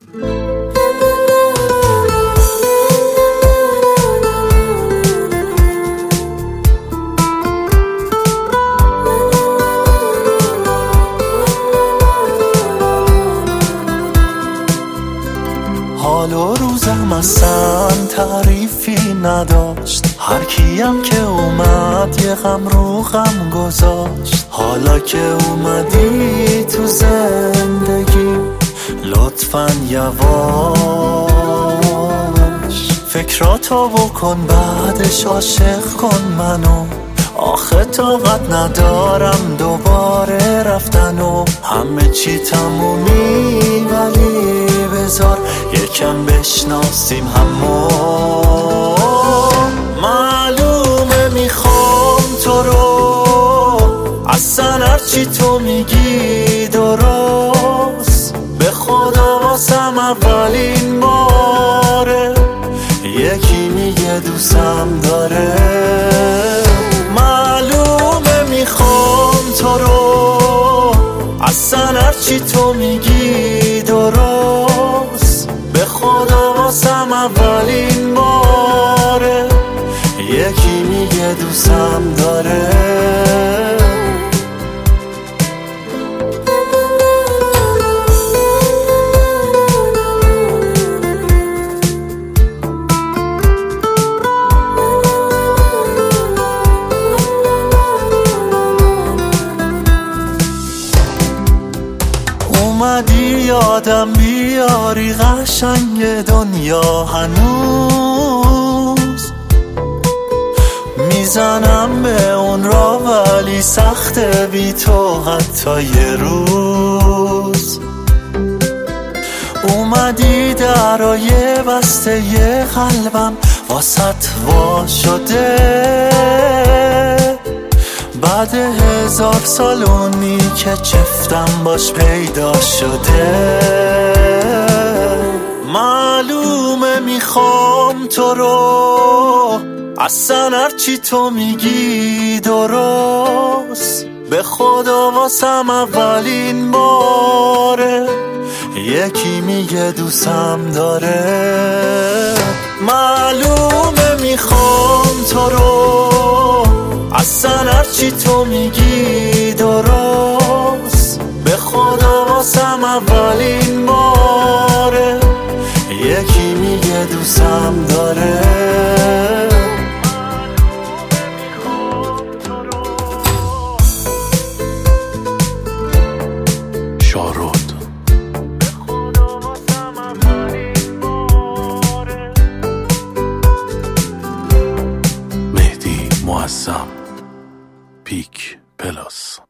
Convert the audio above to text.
حال و روزم اصلا تعریفی نداشت، هر کیم که اومد یه غم رو غم گذاشت. حالا که اومدی تو زندگی لطفاً یواش فکراتو بکن، بعدش عاشق کن منو. آخه طاقت ندارم دوباره رفتن و همه چی تمومی، ولی بذار یکم بشناسیم همو. معلومه میخوام تو رو، اصلا هرچی تو میگی درست. به خدا واسم اولین باره یکی میگه دوستم داره. معلومه میخوام تو رو، اصلا هرچی تو میگی درست. به خدا واسم اولین باره یکی میگه دوستم داره. اومدی یادم بیاری قشنگ دنیا هنوز. میزنم به اون را ولی سخته بی تو حتی یه روز. اومدی درای بسته یه قلبم واسط وا شده، بعد 1000 سال اونی که چفتم باش پیدا شده. معلومه میخوام تو رو، اصلا هرچی تو میگی درست. به خدا واسم اولین باره یکی میگه دوستم داره. معلومه میخوام تو رو، اصلا هرچی تو میگی درست. به خدا واسم اولین باره یکی میگه دوستم داره. شارود مهدی معظم پیک پلاس.